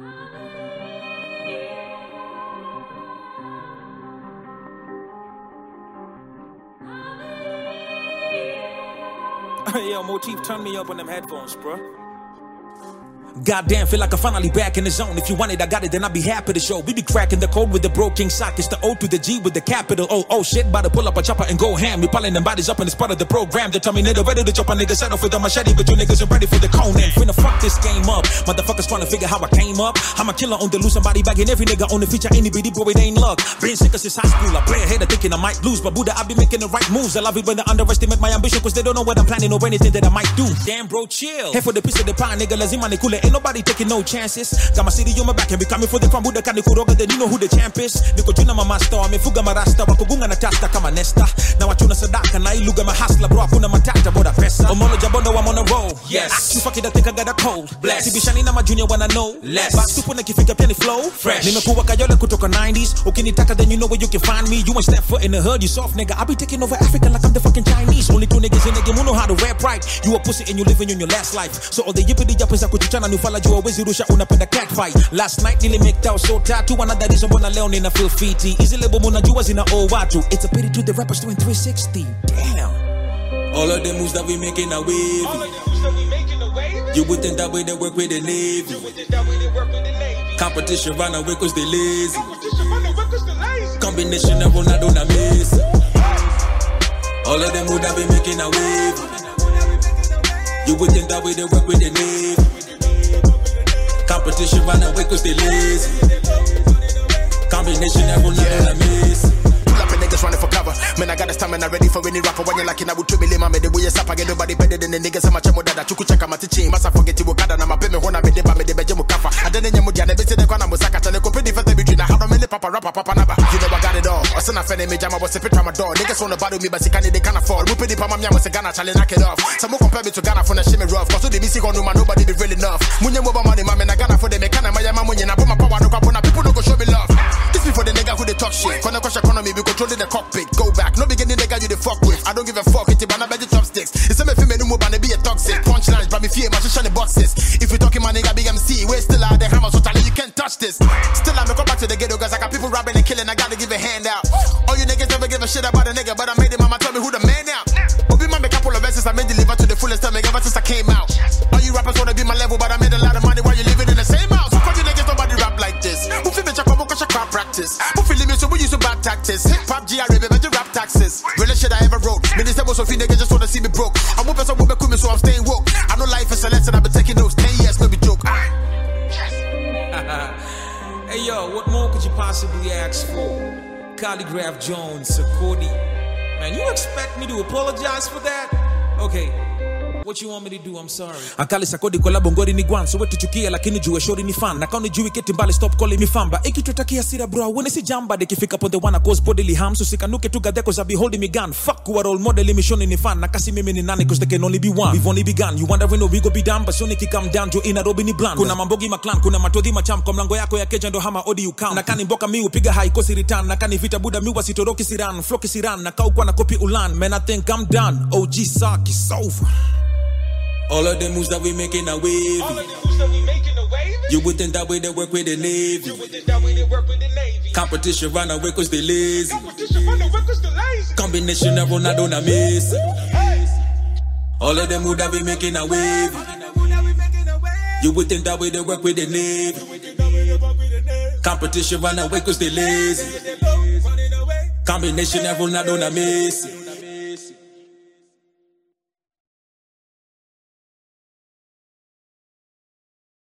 Yo, Motif, turn me up on them headphones, bro. Goddamn, feel like I'm finally back in the zone. If you want it, I got it, then I'll be happy to show. We be cracking the code with the broken sock. It's the O to the G with the capital O. Oh shit, about to pull up a chopper and go ham. We piling them bodies up and it's part of the program. They tell me nigga ready to chop a nigga settle for the machete, but you niggas ain't ready for the Conan. Finna fuck this game up. Motherfuckers trying to figure how I came up. I'm a killer on the loose, somebody bagging every nigga on the feature. Any bitty bro, it ain't luck. Been sick since high school. I play ahead of thinking I might lose, but Buddha, I be making the right moves. I love it when they underestimate my ambition, cause they don't know what I'm planning or anything that I might do. Damn bro, chill. Here for the piece of the pie, nigga, lazima ni kule. Ain't nobody taking no chances. Got my city on my back and be coming for the crown. Buddha kani kuroga, then you know who the champ is. Niko jina ma master, amefuga marasta, wakugunga na tasta kama nesta. Na wachuna sadaka, na iluga ma hustler, bro, hakuna matata, boda pesa. Omolo jabondo, I'm on a roll. Yes. You fuck it, I think I got a cold. Bless. Sibishani na ma junior wanna know. Less. Back to puna kifika pia ni flow. Fresh. Nimekuwa kayole kutoka 90s. Ukinitaka, then you know where you can find me. You ain't step foot in the hood, you soft nigga. I be taking over Africa like I'm the fucking Chinese. Only two niggas in the game who know how to rap right. You a pussy and you living in your last life. So all the yippity yappers akuchichana nufala juu awezi rusha unapenda cat fight. Last night nili make out so tattoo. Another reason mbona leo nina feel fiti. Easy label munajua zina owe watu. It's a pity to the rappers doing 360. Damn. All of the moves that we making a wave. You would think that way they work with the Navy. Competition run away cause they lazy. Combination of Ronaldo and Messi. All of them would have been making a wave. You would think that way they work with the Navy. Competition run away cause they lazy. Combination of Ronaldo and Messi. Niggas running for cover. Man, I got the stamina ready for any rapper. When you're like, I would treat me lame. I'm the way you sap. I get nobody better than the niggas. I'm a chemo that you could check out my teaching. Massa forget you got and I'm a payment when I made the Bejamo Kafa. I didn't know you never said the Kwana Musaka and the company for the between. I have a many papa rapper, papa naba. You know I got it all. A son of Fanny Majama was a pit from my door. Niggas want to battle me, but they can't afford. We pay the Pamamia was a Ghana challenge, knock it off. Some more compare me to Ghana for the shimmy rough. Cause the BC on man, nobody be real enough. Munya Moba money, man, I Ghana for the Mekana, Mayama Munya, I put my power no capona. People don't go show me love. This before the nigga who they talk shit. When I crush economy, we controlling the cockpit. Go back, no beginning nigga you the fuck with. I don't give a fuck, it's a banana by the chopsticks. It's a me female move and be a toxic. Punchlines, but me fear, my shiny boxes. If we talking my nigga big MC, we're still out the hammer, so tell you can't touch this. Still I'm come back to the ghetto, cause I got people robbing and killing, I gotta give a hand out. All you niggas never give a shit about a nigga, but I made it, mama tell me who the man out. Obi man make a couple of verses, I made deliver to the fullest time, ever since I came out. All you rappers wanna be my level, but I made a lot of money while you living in the same house. Fuck you niggas, nobody rap like this. Who feel me check up, cause crap practice. Who feel me so we use bad tactics. Hip hop, GRA, baby, you rap taxes. Realest shit I ever wrote. Minister was so few niggas just wanna see me broke. I'm whooping some women me, so I'm staying woke. I know life is a lesson, I've been taking those 10 years, no be joke. Hey yo, what more could you possibly ask for? Calligraph Jones, Sakodi. Man, you expect me to apologize for that? Okay. What you want me to do? I'm sorry. Akali Sakodi kwa labo ngori ni gwan. So wetu chukia lakini juwe shori ni fan. Nakao ni juwe keti mbali stop calling me famba. Eki tutakia sira bro. Wene si jamba de kifika po the one cause bodily harm. So sikanuke tuga cause I be holding me gun. Fuck who a role model me shoni ni fan. Nakasi mimi ni nani cause there can only be one. We've only begun. You wondering we go be down. But shoni ki come down. Jo ina robi ni bland. Kuna mambogi maklan. Kuna matodhi macham. Kwa mlango yako ya keja ndo hama odi you count. Nakani mboka mi upiga high kosi return. Nakani vita buda mi wasitoroki siran. Floki siran. Nakau kwa na kopi ulan. Man I think I'm done. OG Sark is over. All of the moves that we making a wave. You would think that way they work with the Navy. Competition run away cause they lazy. Combination of Ronaldo and Messi. All of them moves that we making a wave. You would think that way they work with the Navy. Competition run away cause they lazy. Combination of Ronaldo and Messi.